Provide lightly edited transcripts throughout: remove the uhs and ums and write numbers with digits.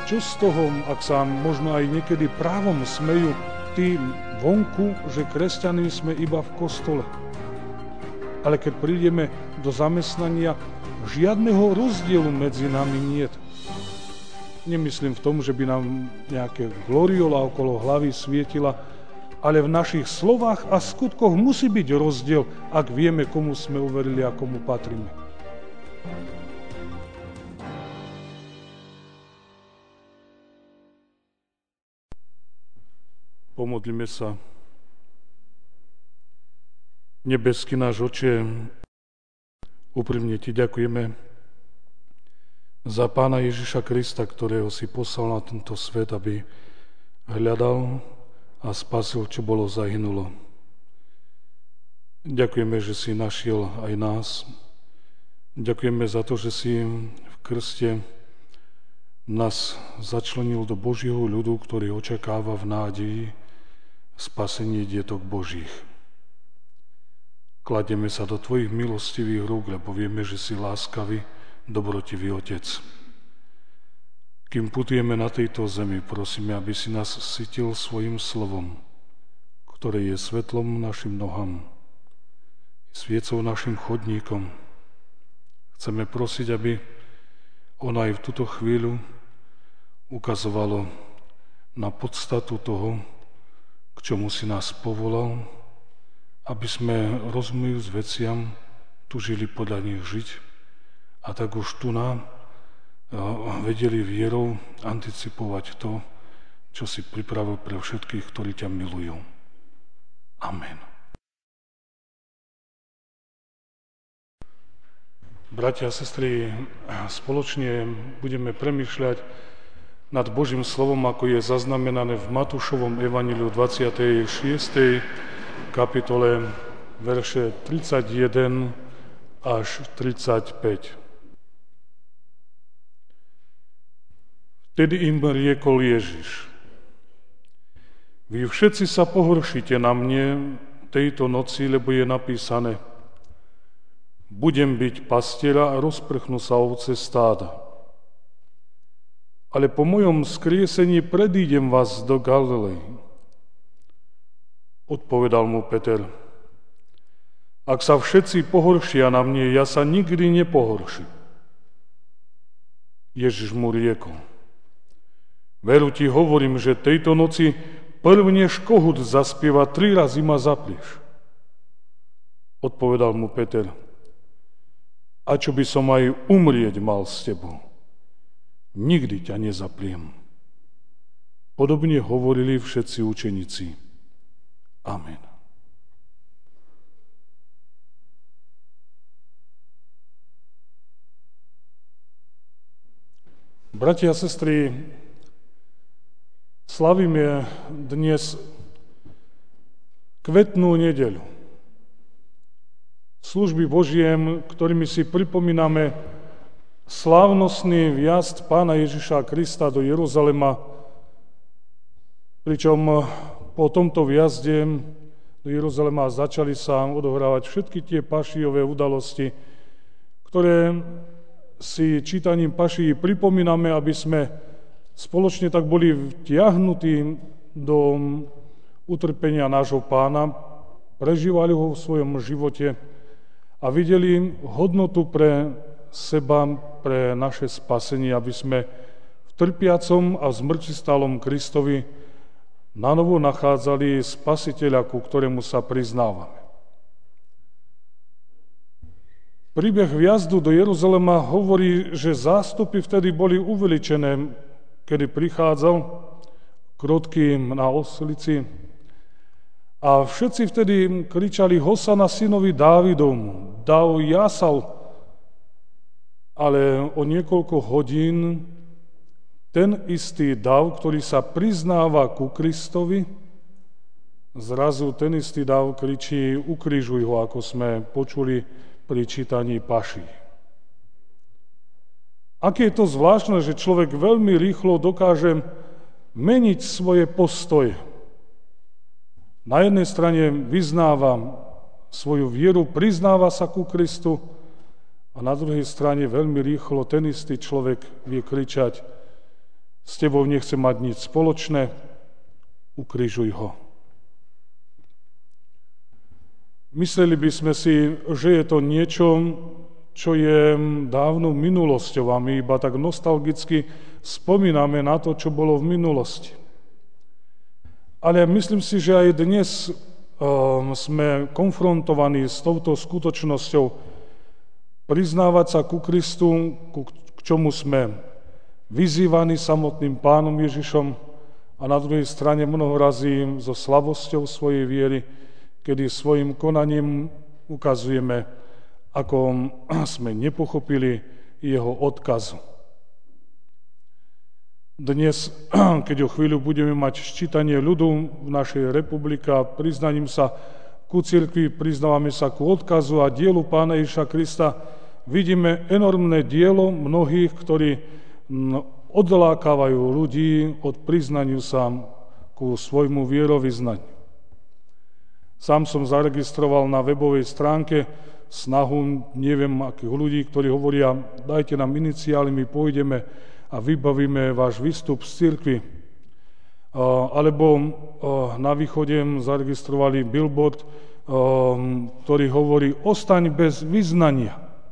čo z toho, ak sa možno aj niekedy právom smejú tí vonku, že kresťaní sme iba v kostole. Ale keď prídeme do zamestnania, žiadneho rozdielu medzi nami niet. Nemyslím v tom, že by nám nejaké gloriola okolo hlavy svietila, ale v našich slovách a skutkoch musí byť rozdiel, ak vieme, komu sme uverili a komu patríme. Pomodlíme sa. Nebeský náš Oče, úprimne Ti ďakujeme za Pána Ježiša Krista, ktorého si poslal na tento svet, aby hľadal a spasil, čo bolo zahynulo. Ďakujeme, že si našiel aj nás. Ďakujeme za to, že si v krste nás začlenil do Božieho ľudu, ktorý očakáva v nádeji spasenie dietok Božích. Kladieme sa do Tvojich milostivých rúk, lebo vieme, že si láskavý, dobrotivý Otec. Kým putujeme na tejto zemi, prosíme, aby si nás sytil svojim slovom, ktoré je svetlom našim nohám, sviecou našim chodníkom. Chceme prosiť, aby ono aj v túto chvíľu ukazovalo na podstatu toho, k čomu si nás povolal, aby sme, rozumujúc veciam, tužili podľa nich žiť a tak už tu nám vedeli vierou anticipovať to, čo si pripravil pre všetkých, ktorí ťa milujú. Amen. Bratia a sestry, spoločne budeme premýšľať nad Božím slovom, ako je zaznamenané v Matúšovom evanjeliu 26. kapitole, verše 31 až 35. Vtedy im riekol Ježiš: Vy všetci sa pohoršíte na mne tejto noci, lebo je napísané: Budem byť pastiera a rozprchnú sa ovce stáda. Ale po mojom skriesení predídem vás do Galilei. Odpovedal mu Peter: Ak sa všetci pohoršia na mne, ja sa nikdy nepohorším. Ježiš mu riekol: Veru ti hovorím, že tejto noci prvne kohút zaspieva 3 razy ma zaplieš. Odpovedal mu Peter: A čo by som aj umrieť mal s tebou? Nikdy ťa nezapliem. Podobne hovorili všetci učeníci. Amen. Bratia a sestry, slavíme dnes kvetnú nedeľu. Služby Božiem, ktorými si pripomíname slávnostný vjazd Pána Ježiša Krista do Jeruzalema, pričom po tomto vjazde do Jeruzalema začali sa odohrávať všetky tie pašijové udalosti, ktoré si čítaním pašií pripomíname, aby sme spoločne tak boli vtiahnutí do utrpenia nášho Pána, prežívali ho v svojom živote a videli hodnotu pre seba, pre naše spasenie, aby sme v trpiacom a zmŕtvychvstalom Kristovi nanovo nachádzali Spasiteľa, ku ktorému sa priznávame. Príbeh vjazdu do Jeruzalema hovorí, že zástupy vtedy boli uveličené, kedy prichádzal krotký na oslici a všetci vtedy kričali: Hosana synovi Dávidovmu, dáv jásal. Ale o niekoľko hodín ten istý dav, ktorý sa priznáva ku Kristovi, zrazu ten istý dav kričí: Ukrižuj ho, ako sme počuli pri čítaní paší. Aké je to zvláštne, že človek veľmi rýchlo dokáže meniť svoje postoje. Na jednej strane vyznáva svoju vieru, priznáva sa ku Kristu, a na druhej strane veľmi rýchlo ten istý človek vie kričať: s tebou nechce mať nič spoločné, ukrižuj ho. Mysleli by sme si, že je to niečo, čo je dávnou minulosťou a my iba tak nostalgicky spomíname na to, čo bolo v minulosti. Ale myslím si, že aj dnes sme konfrontovaní s touto skutočnosťou priznávať sa ku Kristu, k čomu sme vyzývaní samotným Pánom Ježišom a na druhej strane mnoho razy so slabosťou svojej viery, kedy svojim konaním ukazujeme, ako sme nepochopili jeho odkazu. Dnes, keď o chvíľu budeme mať ščítanie ľudu v našej republike a priznaním sa ku cirkvi, priznávame sa ku odkazu a dielu Pána Ježiša Krista, vidíme enormné dielo mnohých, ktorí odlákávajú ľudí od priznaniu sa ku svojmu vierovyznaniu. Sám som zaregistroval na webovej stránke snahu, neviem akých ľudí, ktorí hovoria, dajte nám iniciály, my pôjdeme a vybavíme váš výstup z cirkvi. Alebo na východe zaregistrovali billboard, ktorý hovorí, ostaň bez vyznania.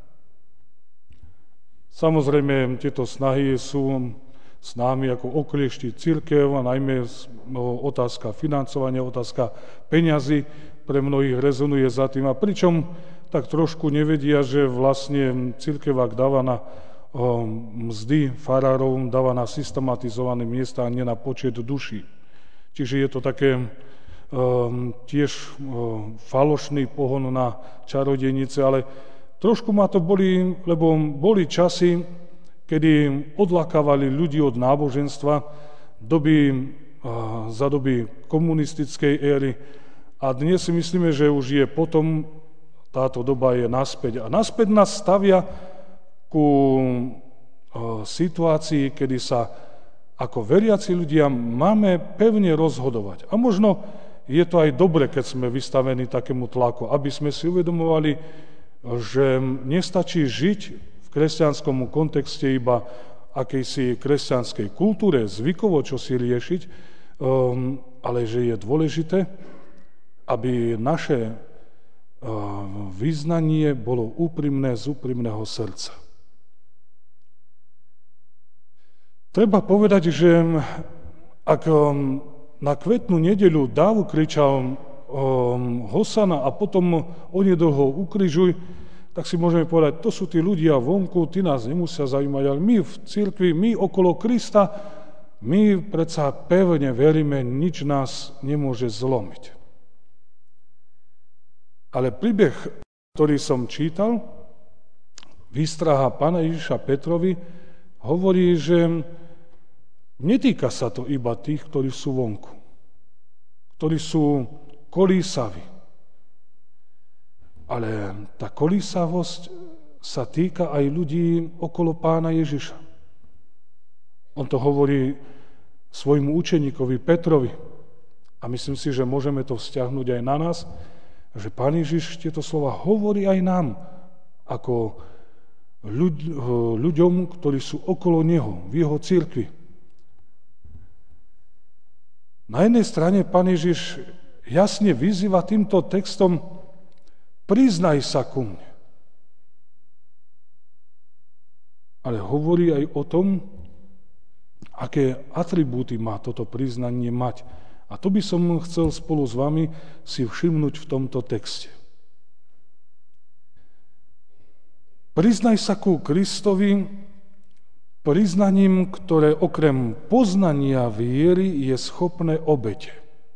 Samozrejme, tieto snahy sú s nami ako oklieštiť cirkev a najmä otázka financovania, otázka peňazí pre mnohých rezonuje za tým. A pričom tak trošku nevedia, že vlastne cirkev, ak dáva na mzdy farárov, dáva na systematizované miesta a nie na počet duší. Čiže je to také tiež falošný pohon na čarodejnice, ale trošku ma to bolí, lebo boli časy, kedy odlakávali ľudí od náboženstva za doby komunistickej éry a dnes si myslíme, že už je potom, táto doba je naspäť. A naspäť nás stavia ku situácii, kedy sa ako veriaci ľudia máme pevne rozhodovať. A možno je to aj dobre, keď sme vystavení takému tlaku, aby sme si uvedomovali, že nestačí žiť v kresťanskom kontexte iba akejsi kresťanskej kultúre, zvykovo čo si riešiť, ale že je dôležité, aby naše vyznanie bolo úprimné z úprimného srdca. Treba povedať, že ak na Kvetnú nedeľu Dávu kričal Hosana a potom onedlho ukrižuj, tak si môžeme povedať, to sú tí ľudia vonku, tí nás nemusia zaujímať, ale my v cirkvi, my okolo Krista, my predsa pevne veríme, nič nás nemôže zlomiť. Ale príbeh, ktorý som čítal, výstraha Pána Ježiša Petrovi, hovorí, že netýka sa to iba tých, ktorí sú vonku, ktorí sú kolísaví. Ale tá kolísavosť sa týka aj ľudí okolo Pána Ježiša. On to hovorí svojmu učeníkovi Petrovi. A myslím si, že môžeme to vzťahnuť aj na nás, že Pán Ježiš tieto slova hovorí aj nám, ako ľuďom, ktorí sú okolo Neho, v Jeho cirkvi. Na jednej strane Pán Ježiš jasne vyzýva týmto textom, priznaj sa ku mne. Ale hovorí aj o tom, aké atribúty má toto priznanie mať. A to by som chcel spolu s vami si všimnúť v tomto texte. Priznaj sa ku Kristovi priznaním, ktoré okrem poznania viery je schopné obete.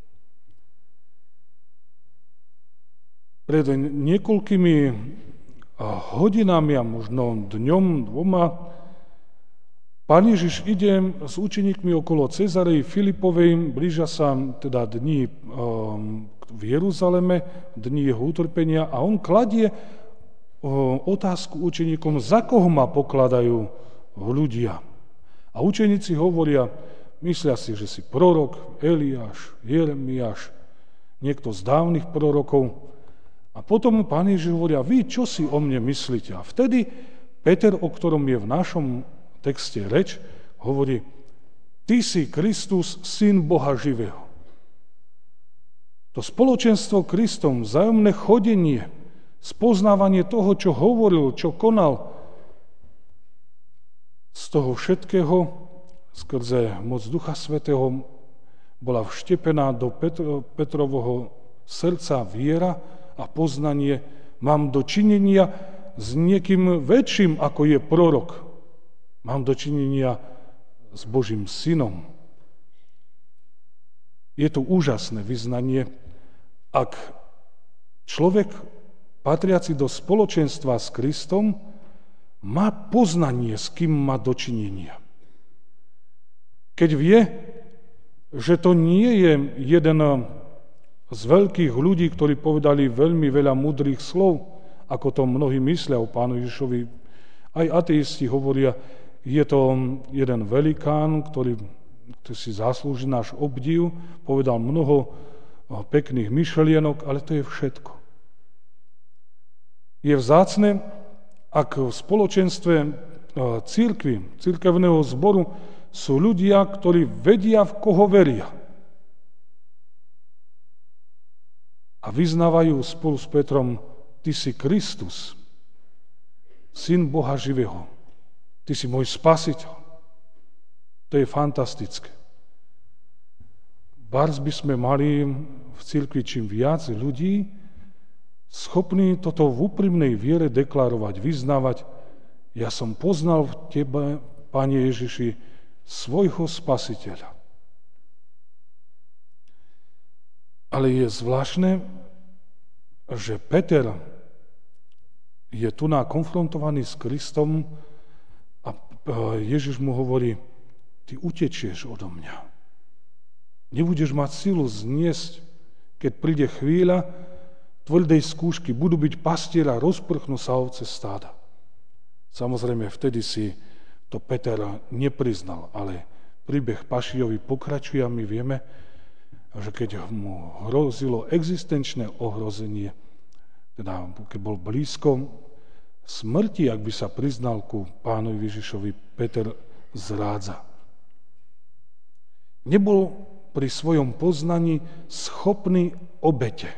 Pred niekoľkými hodinami a možno dňom, dvoma, Pán Ježiš ide s učeníkmi okolo Cezarei Filipovej, blížia sa teda dni v Jeruzaleme, dni jeho utrpenia a on kladie otázku učeníkom, za koho ma pokladajú ľudia. A učeníci hovoria, myslia si, že si prorok, Eliáš, Jeremiáš, niekto z dávnych prorokov. A potom Pán Ježiš hovoria, vy čo si o mne myslíte? A vtedy Peter, o ktorom je v našom texte reč, hovorí, Ty si Kristus, Syn Boha živého. To spoločenstvo Kristom, vzájomné chodenie, spoznávanie toho, čo hovoril, čo konal, z toho všetkého skrze moc Ducha Svätého bola vštepená do Petrovho srdca viera a poznanie. Mám dočinenia s niekým väčším, ako je prorok. Mám dočinenia s Božím synom. Je to úžasné vyznanie, ak človek patriaci do spoločenstva s Kristom má poznanie, s kým má dočinenia. Keď vie, že to nie je jeden z veľkých ľudí, ktorí povedali veľmi veľa múdrych slov, ako to mnohí myslia o Pánu Ježišovi. Aj ateisti hovoria, je to jeden velikán, ktorý si zaslúži náš obdiv, povedal mnoho pekných myšlienok, ale to je všetko. Je vzácne, ak v spoločenstve cirkvi, cirkevného zboru sú ľudia, ktorí vedia, v koho veria. A vyznávajú spolu s Petrom, ty si Kristus, Syn Boha živého. Ty si môj spasiteľ. To je fantastické. Bárs by sme mali v cirkvi čím viac ľudí, schopní toto v úprimnej viere deklarovať, vyznávať. Ja som poznal v tebe, Pane Ježiši, svojho spasiteľa. Ale je zvláštne, že Peter je tu konfrontovaný s Kristom a Ježiš mu hovorí, ty utečieš odo mňa. Nebudeš mať silu zniesť, keď príde chvíľa tvrdej skúšky, budú byť pastiera, rozprchnú sa ovce stáda. Samozrejme, vtedy si to Peter nepriznal, ale príbeh Pašijovi pokračuje a my vieme, že keď mu hrozilo existenčné ohrozenie, teda keď bol blízko smrti, ak by sa priznal ku Pánovi Ježišovi, Peter zrádza. Nebol pri svojom poznaní schopný obete.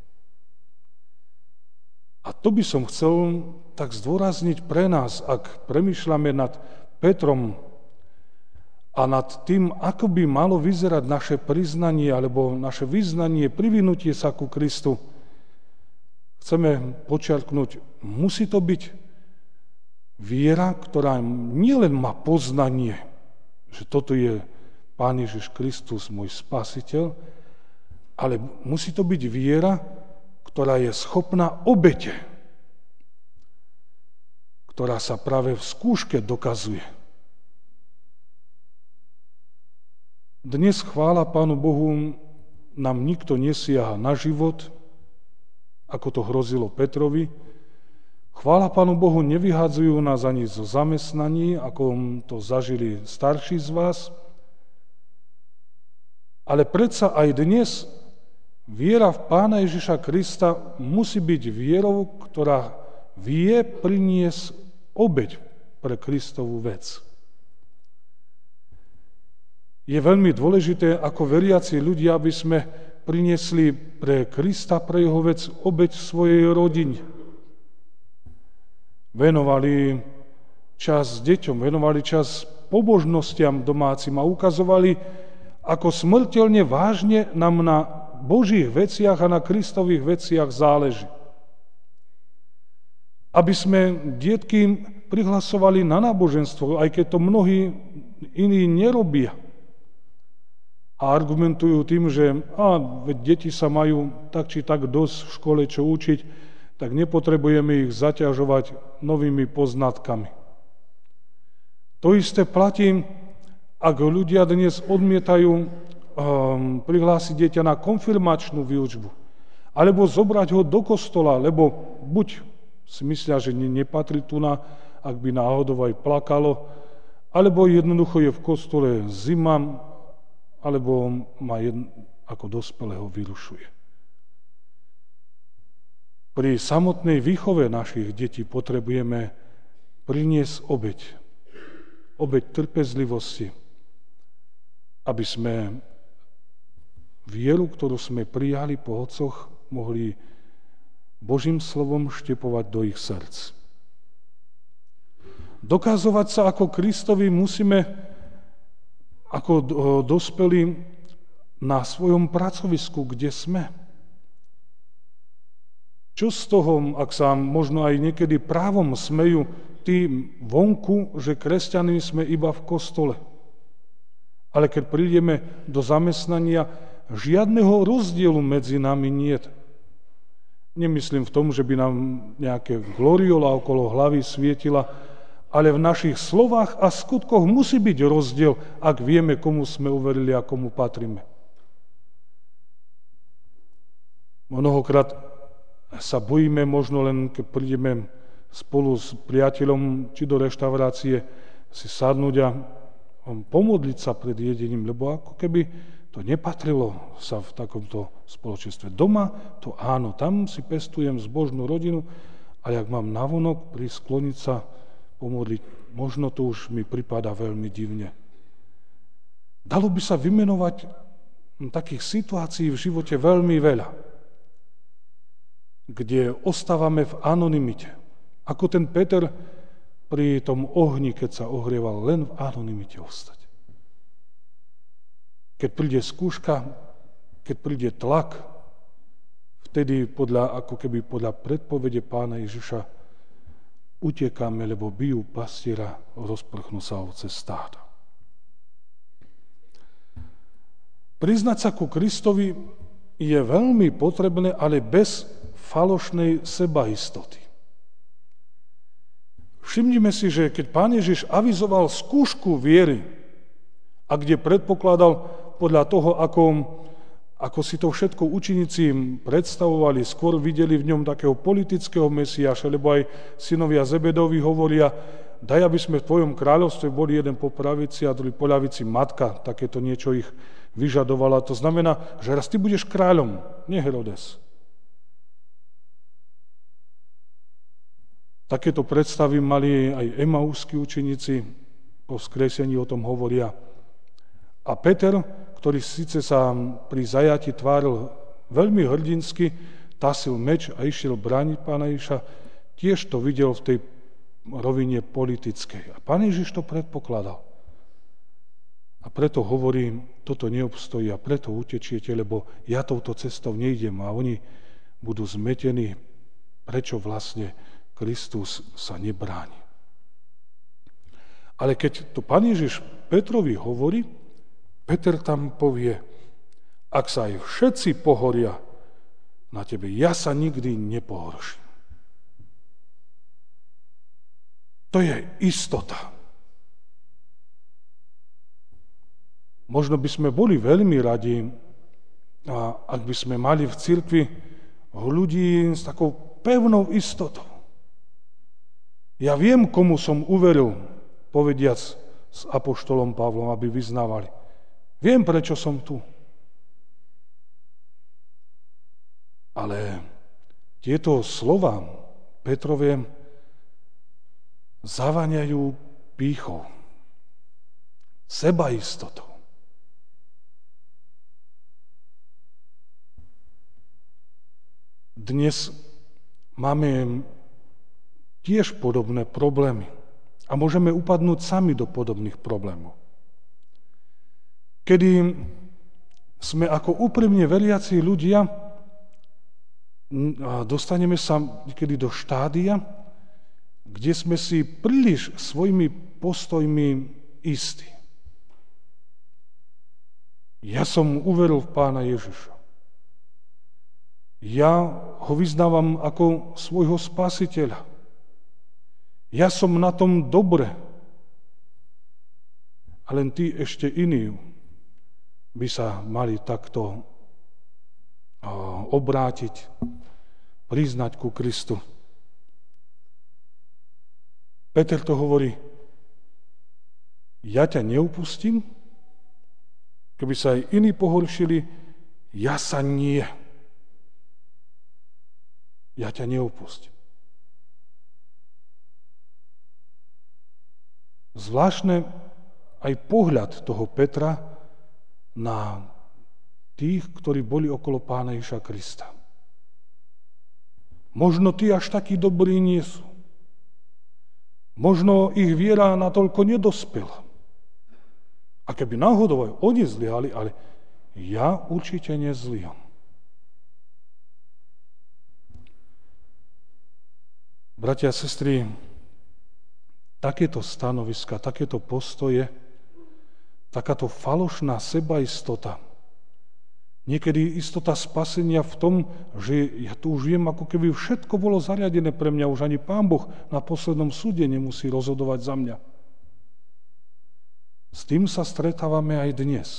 A to by som chcel tak zdôrazniť pre nás, ak premýšľame nad Petrom a nad tým, ako by malo vyzerať naše priznanie alebo naše vyznanie, privinutie sa ku Kristu. Chceme počiarknúť, musí to byť viera, ktorá nielen má poznanie, že toto je Pán Ježiš Kristus, môj spasiteľ, ale musí to byť viera, ktorá je schopná obete, ktorá sa práve v skúške dokazuje. Dnes, chvála Pánu Bohu, nám nikto nesiaha na život, ako to hrozilo Petrovi. Chvála Pánu Bohu, nevyhadzujú nás ani zo zamestnaní, ako to zažili starší z vás. Ale predsa aj dnes viera v Pána Ježiša Krista musí byť vierou, ktorá vie priniesť obeť pre Kristovú vec. Je veľmi dôležité, ako veriaci ľudia, aby sme priniesli pre Krista, pre jeho vec, obeť svojej rodine. Venovali čas deťom, venovali čas pobožnostiam domácim a ukazovali, ako smrteľne vážne nám na Božích veciach a na Kristových veciach záleží. Aby sme detky prihlasovali na náboženstvo, aj keď to mnohí iní nerobia. A argumentujú tým, že veď deti sa majú tak či tak dosť v škole čo učiť, tak nepotrebujeme ich zaťažovať novými poznatkami. To isté platí, ak ľudia dnes odmietajú prihlásiť dieťa na konfirmačnú výučbu, alebo zobrať ho do kostola, lebo buď si myslia, že nepatrí tu ak by náhodou aj plakalo, alebo jednoducho je v kostole zima, alebo má ako dospelého vyrušuje. Pri samotnej výchove našich detí potrebujeme priniesť obeť trpezlivosti, aby sme vieru, ktorú sme prijali po otcoch, mohli Božím slovom štepovať do ich srdc. Dokazovať sa ako Kristovi musíme ako dospelí na svojom pracovisku, kde sme. Čo z toho, ak sa možno aj niekedy právom smejú tí vonku, že kresťaní sme iba v kostole. Ale keď prídeme do zamestnania, žiadneho rozdielu medzi nami niet. Nemyslím v tom, že by nám nejaké gloriola okolo hlavy svietila, ale v našich slovách a skutkoch musí byť rozdiel, ak vieme, komu sme uverili a komu patríme. Mnohokrát sa bojíme možno len, keď prídeme spolu s priateľom či do reštaurácie si sadnúť a pomodliť sa pred jedením, lebo ako keby to nepatrilo sa v takomto spoločenstve. Doma to áno, tam si pestujem zbožnú rodinu, ale ak mám navonok prísť skloniť sa, pomodliť, možno to už mi pripadá veľmi divne. Dalo by sa vymenovať takých situácií v živote veľmi veľa, kde ostávame v anonymite. Ako ten Peter pri tom ohni, keď sa ohrieval, len v anonymite ostať. Keď príde skúška, keď príde tlak, vtedy ako keby podľa predpovede Pána Ježiša utekáme, lebo bijú pastiera, rozprchnú sa ovce stáda. Priznať sa ku Kristovi je veľmi potrebné, ale bez falošnej sebaistoty. Všimnime si, že keď Pán Ježiš avizoval skúšku viery a kde predpokladal podľa toho, ako si to všetko učeníci predstavovali, skôr videli v ňom takého politického Mesiáša, lebo aj synovia Zebedovi hovoria, daj, aby sme v tvojom kráľovstve boli jeden po pravici a druhý po ľavici. Matka takéto niečo ich vyžadovala. To znamená, že raz ty budeš kráľom, nie Herodes. Takéto predstavy mali aj Emauskí učeníci, po vzkriesení o tom hovoria. A Peter, ktorý síce sa pri zajati tváril veľmi hrdinsky, tasil meč a išiel brániť Pána Ježiša, tiež to videl v tej rovine politickej. A Pán Ježiš to predpokladal. A preto hovorí, toto neobstojí a preto utečiete, lebo ja touto cestou nejdem a oni budú zmetení, prečo vlastne Kristus sa nebráni. Ale keď to Pán Ježiš Petrovi hovorí, Peter tam povie, ak sa aj všetci pohoria na tebe, ja sa nikdy nepohorším. To je istota. Možno by sme boli veľmi radi, ak by sme mali v cirkvi ľudí s takou pevnou istotou. Ja viem, komu som uveril, povediac s apoštolom Pavlom, aby vyznávali. Viem, prečo som tu. Ale tieto slova Petrove zavaniajú pýchou, sebaistotou. Dnes máme tiež podobné problémy a môžeme upadnúť sami do podobných problémov. Kedy sme ako úprimne veriaci ľudia a dostaneme sa niekedy do štádia, kde sme si príliš svojimi postojmi istí. Ja som uveril v Pána Ježiša. Ja ho vyznávam ako svojho spasiteľa. Ja som na tom dobre. A len tí ešte iní by sa mali takto obrátiť, priznať ku Kristu. Peter to hovorí, ja ťa neupustím, keby sa aj iní pohoršili, ja sa nie. Ja ťa neupustím. Zvláštne aj pohľad toho Petra na tých, ktorí boli okolo Pána Ježiša Krista. Možno tí až takí dobrí nie sú. Možno ich viera natoľko nedospela. A keby náhodou aj oni zlyhali, ale ja určite nezlyham. Bratia a sestry, takéto stanoviska, takéto postoje, takáto falošná sebaistota, niekedy istota spasenia v tom, že ja tu už viem, ako keby všetko bolo zariadené pre mňa, už ani Pán Boh na poslednom súde nemusí rozhodovať za mňa. S tým sa stretávame aj dnes.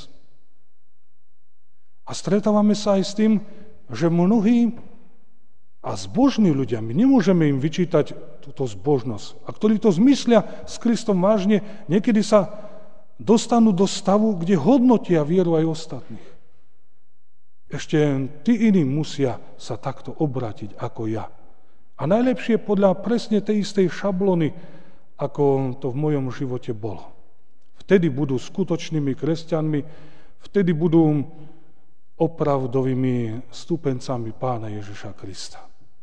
A stretávame sa aj s tým, že mnohí a zbožní ľudia, my nemôžeme im vyčítať túto zbožnosť. A ktorí to zmyslia s Kristom vážne, niekedy sa dostanú do stavu, kde hodnotia vieru aj ostatných. Ešte tí iní musia sa takto obrátiť ako ja. A najlepšie podľa presne tej istej šablony, ako to v mojom živote bolo. Vtedy budú skutočnými kresťanmi, vtedy budú opravdovými stupencami Pána Ježiša Krista.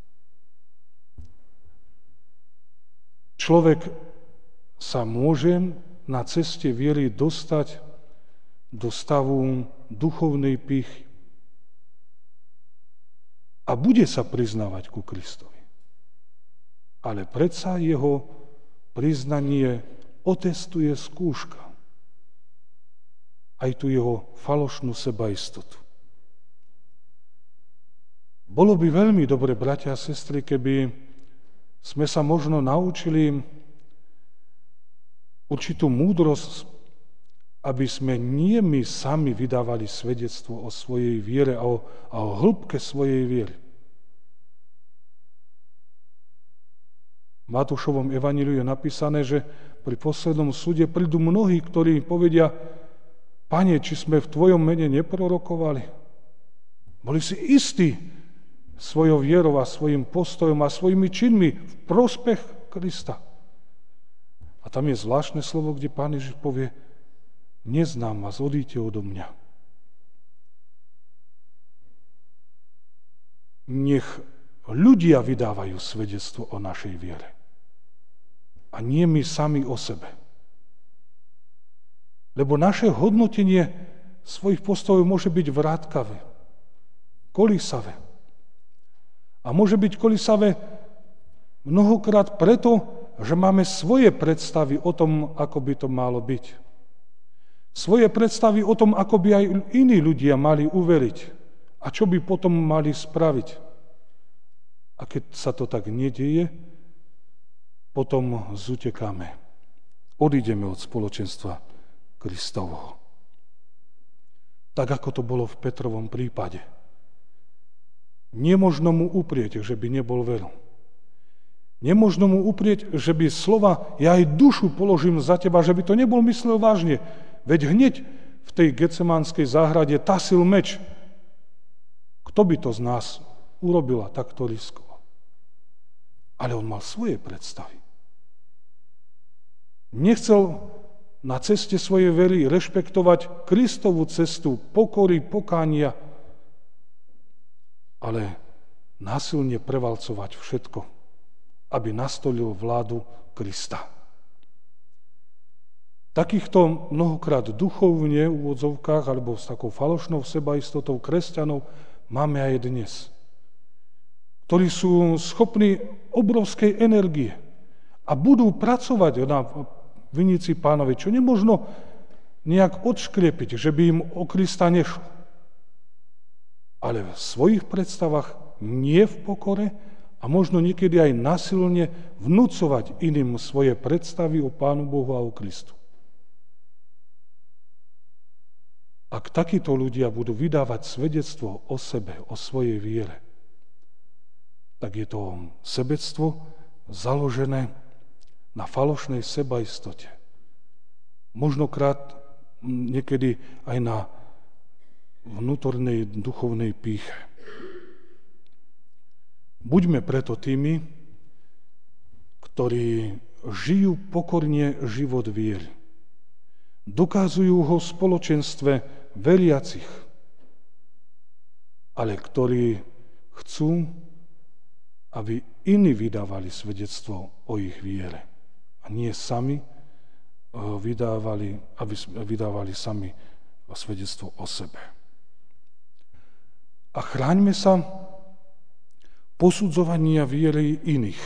Človek sa môže na ceste viery dostať do stavu duchovnej pýchy a bude sa priznávať ku Kristovi. Ale predsa jeho priznanie otestuje skúška. Aj tu jeho falošnú sebaistotu. Bolo by veľmi dobre, bratia a sestry, keby sme sa možno naučili určitú múdrosť, aby sme nie my sami vydávali svedectvo o svojej viere a o hĺbke svojej viery. V Matúšovom evanjeliu je napísané, že pri poslednom súde prídu mnohí, ktorí povedia: Pane, či sme v Tvojom mene neprorokovali? Boli si istí svojou vierou a svojim postojom a svojimi činmi v prospech Krista. A tam je zvláštne slovo, kde Pán Ježiš povie: neznám vás, odíďte odo mňa. Nech ľudia vydávajú svedectvo o našej viere. A nie my sami o sebe. Lebo naše hodnotenie svojich postojov môže byť vrátkavé, kolísavé. A môže byť kolísavé mnohokrát preto, že máme svoje predstavy o tom, ako by to malo byť. Svoje predstavy o tom, ako by aj iní ľudia mali uveriť a čo by potom mali spraviť. A keď sa to tak nedieje, potom zutekáme. Odídeme od spoločenstva Kristovho. Tak, ako to bolo v Petrovom prípade. Nemožno mu uprieť, že by nebol veril. Nemožno mu uprieť, že by slova ja aj dušu položím za teba, že by to nebol myslel vážne. Veď hneď v tej Getsemanskej záhrade tasil meč. Kto by to z nás urobil a takto riskoval? Ale on mal svoje predstavy. Nechcel na ceste svojej very rešpektovať Kristovú cestu pokory, pokánia, ale násilne prevalcovať všetko, aby nastolil vládu Krista. Takýchto mnohokrát duchovne v úvodzovkách alebo s takou falošnou sebaistotou kresťanov máme aj dnes, ktorí sú schopní obrovskej energie a budú pracovať na vinici Pánovi, čo nemožno nejak odškriepiť, že by im o Krista nešlo. Ale v svojich predstavách nie v pokore a možno niekedy aj násilne vnúcovať iným svoje predstavy o Pánu Bohu a o Kristu. Ak takíto ľudia budú vydávať svedectvo o sebe, o svojej viere, tak je to sebectvo založené na falošnej sebaistote. Možnokrát niekedy aj na vnútornej duchovnej pýche. Buďme preto tými, ktorí žijú pokorne život viery. Dokazujú ho v spoločenstve veriacich, ale ktorí chcú, aby iní vydávali svedectvo o ich viere. A nie sami vydávali sami svedectvo o sebe. A chráňme sa posudzovania viery iných.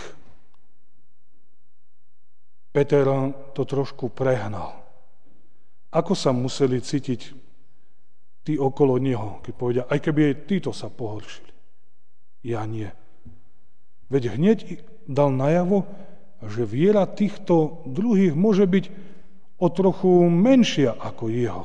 Peter to trošku prehnal. Ako sa museli cítiť tí okolo neho, keď povedia, aj keby aj títo sa pohoršili. Ja nie. Veď hneď dal najavo, že viera týchto druhých môže byť o trochu menšia ako jeho.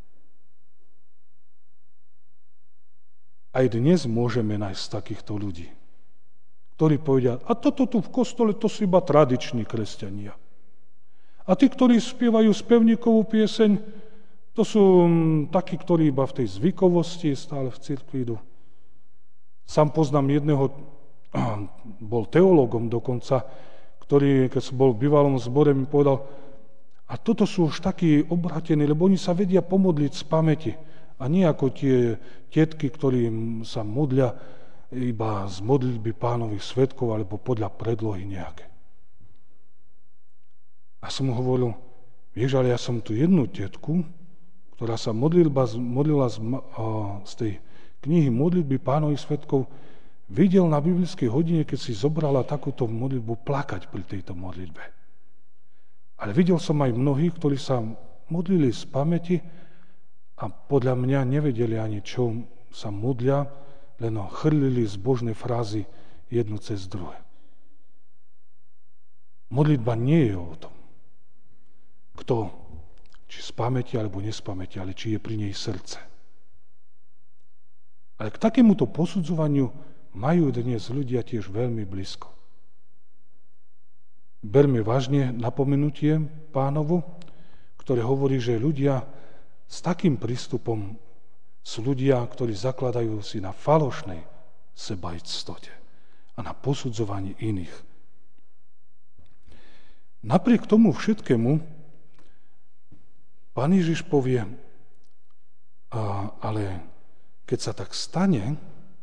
Aj dnes môžeme nájsť takýchto ľudí, ktorí povedia, a toto tu v kostole, to sú iba tradiční kresťania. A tí, ktorí spievajú spevníkovú pieseň, to sú takí, ktorí iba v tej zvykovosti stále v cirkvi idú. Sám poznám jedného, bol teológom dokonca, ktorý, keď som bol v bývalom zbore, mi povedal, a toto sú už takí obratení, lebo oni sa vedia pomodliť z pamäti. A nie ako tie tetky, ktorí sa modlia iba z modlitby Pánových svedkov alebo podľa predlohy nejaké. A som mu hovoril, vieš, ale ja som tu jednu tetku, ktorá sa modlila z tej knihy modlitby Pánových svedkov, videl na biblickej hodine, keď si zobrala takúto modlitbu, plakať pri tejto modlitbe. Ale videl som aj mnohých, ktorí sa modlili z pamäti a podľa mňa nevedeli ani, čo sa modlia, len chrlili zbožné frázy jednu cez druhé. Modlitba nie je o tom, kto, či z pamäti alebo nie z pamäti, ale či je pri nej srdce. Ale k takémuto posudzovaniu majú dnes ľudia tiež veľmi blízko. Berme vážne napomenutie Pánovo, ktoré hovorí, že ľudia s takým prístupom sú ľudia, ktorí zakladajú si na falošnej sebaistote a na posudzovaní iných. Napriek tomu všetkému Pán Ježiš povie, ale keď sa tak stane,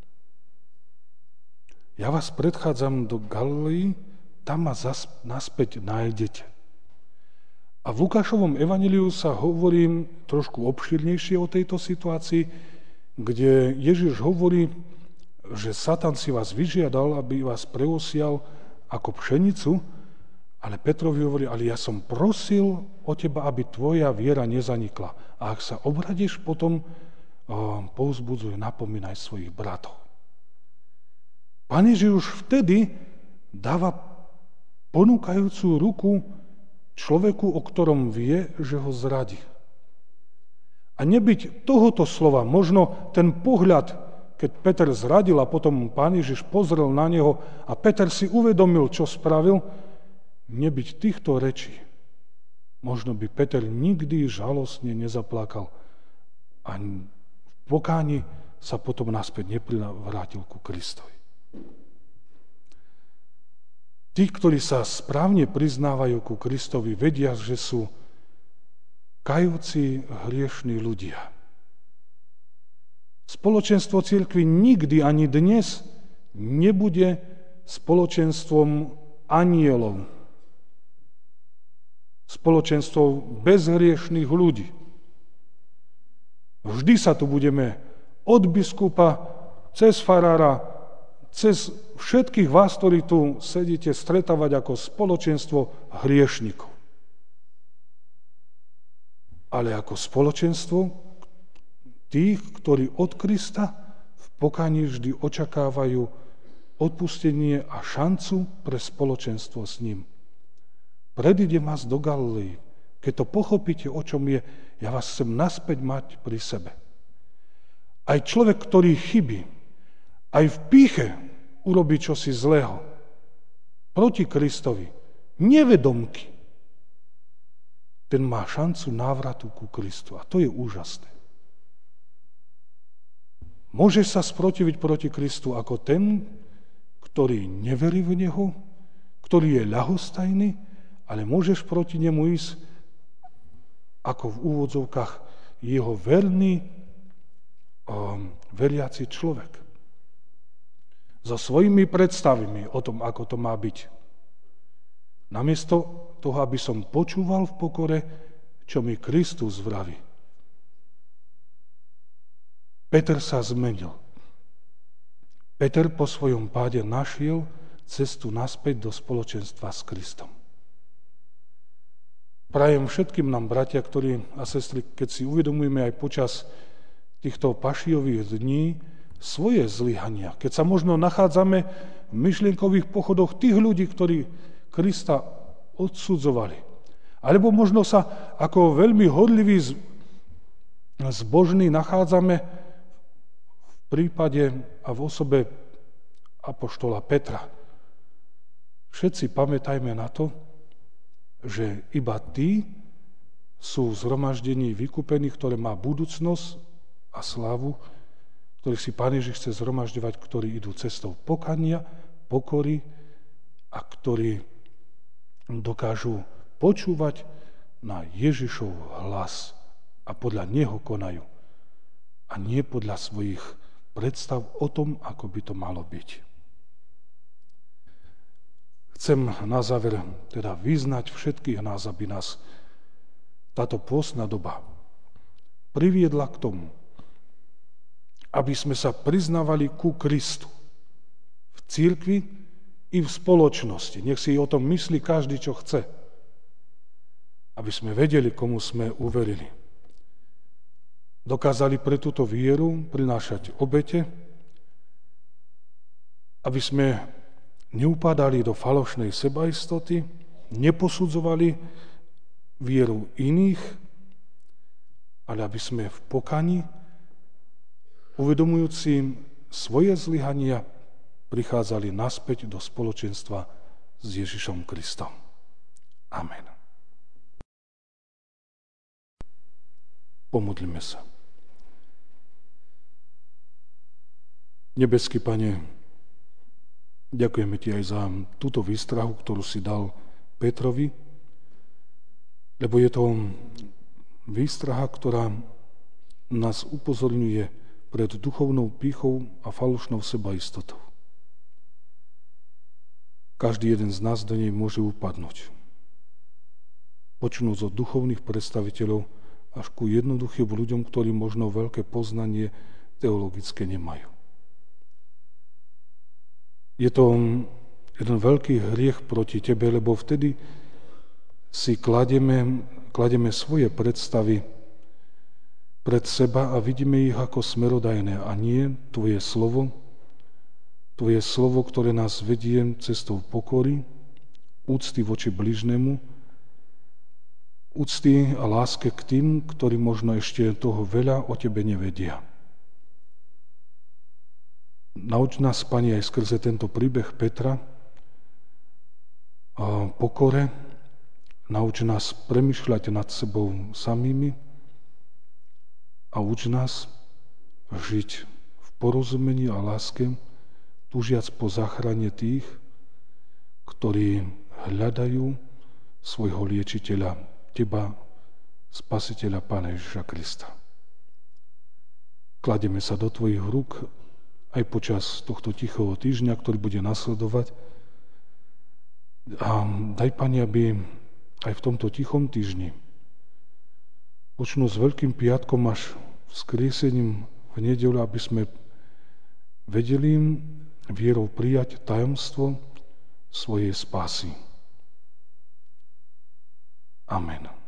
ja vás predchádzam do Galilei, tam ma naspäť nájdete. A v Lukášovom evanjeliu sa hovorí trošku obširnejšie o tejto situácii, kde Ježiš hovorí, že Satan si vás vyžiadal, aby vás preosial ako pšenicu, ale Petrovi hovorí, ale ja som prosil o teba, aby tvoja viera nezanikla. A ak sa obradíš, potom povzbudzuj, napomínaj svojich bratov. Pán Ježiš už vtedy dáva ponúkajúcu ruku človeku, o ktorom vie, že ho zradí. A nebyť tohoto slova, možno ten pohľad, keď Peter zradil a potom Pán Ježiš pozrel na neho a Peter si uvedomil, čo spravil, nebyť týchto rečí, možno by Peter nikdy žalostne nezaplakal a v pokáni sa potom naspäť nepривrátil ku Kristovi. Tí, ktorí sa správne priznávajú ku Kristovi, vedia, že sú kajúci hriešní ľudia. Spoločenstvo cirkvi nikdy ani dnes nebude spoločenstvom anielov. Spoločenstvo bezhriešných ľudí. Vždy sa tu budeme od biskupa cez farára, cez všetkých vás, ktorí tu sedíte, stretávať ako spoločenstvo hriešnikov. Ale ako spoločenstvo tých, ktorí od Krista v pokáni vždy očakávajú odpustenie a šancu pre spoločenstvo s ním. Predídem vás do Galilei. Keď to pochopíte, o čom je, ja vás chcem naspäť mať pri sebe. Aj človek, ktorý chybí, aj v pýche urobí čosi zlého proti Kristovi, nevedomky, ten má šancu návratu ku Kristu. A to je úžasné. Môžeš sa sprotiviť proti Kristu ako ten, ktorý neverí v Neho, ktorý je ľahostajný, ale môžeš proti nemu ísť ako v úvodzovkách jeho verný, veriaci človek. So svojimi predstavami o tom, ako to má byť. Namiesto toho, aby som počúval v pokore, čo mi Kristus vraví. Peter sa zmenil. Peter po svojom páde našiel cestu naspäť do spoločenstva s Kristom. Prajem všetkým nám, bratia, ktorí a sestry, keď si uvedomujeme aj počas týchto pašiových dní svoje zlyhania, keď sa možno nachádzame v myšlienkových pochodoch tých ľudí, ktorí Krista odsudzovali. Alebo možno sa ako veľmi horliví zbožní nachádzame v prípade a v osobe apoštola Petra. Všetci pamätajme na to, že iba tí sú v zhromaždení vykúpení, ktoré má budúcnosť a slávu, ktorých si Pán Ježiš chce zhromažďovať, ktorí idú cestou pokania, pokory a ktorí dokážu počúvať na Ježišov hlas a podľa neho konajú. A nie podľa svojich predstav o tom, ako by to malo byť. Chcem na záver teda vyznať všetkých nás, aby nás táto pôstna doba priviedla k tomu, aby sme sa priznávali ku Kristu v cirkvi i v spoločnosti. Nech si o tom myslí každý, čo chce. Aby sme vedeli, komu sme uverili. Dokázali pre túto vieru prinášať obete, aby sme neupadali do falošnej sebaistoty, neposudzovali vieru iných, ale aby sme v pokani, uvedomujúci svoje zlyhania, prichádzali naspäť do spoločenstva s Ježišom Kristom. Amen. Pomodlíme sa. Nebeský Pane, ďakujeme Ti aj za túto výstrahu, ktorú si dal Petrovi, lebo je to výstraha, ktorá nás upozorňuje pred duchovnou pýchou a falošnou sebaistotou. Každý jeden z nás do nej môže upadnúť. Počnúc od duchovných predstaviteľov až ku jednoduchým ľuďom, ktorí možno veľké poznanie teologické nemajú. Je to jeden veľký hriech proti Tebe, lebo vtedy si kladieme svoje predstavy pred seba a vidíme ich ako smerodajné a nie Tvoje slovo, ktoré nás vedie cestou pokory, úcty voči bližnému, úcty a láske k tým, ktorí možno ešte toho veľa o Tebe nevedia. Nauč nás, Pane, aj skrze tento príbeh Petra a pokore, nauč nás premýšľať nad sebou samými a uč nás žiť v porozumení a láske, túžiac po záchrane tých, ktorí hľadajú svojho liečiteľa, Teba, Spasiteľa Pána Ježiša Krista. Kladieme sa do Tvojich rúk aj počas tohto tichého týždňa, ktorý bude nasledovať. A daj, Pane, aby aj v tomto tichom týždni, počnú s Veľkým piatkom až vzkriesením v nedeľu, aby sme vedeli vierou prijať tajomstvo svojej spásy. Amen.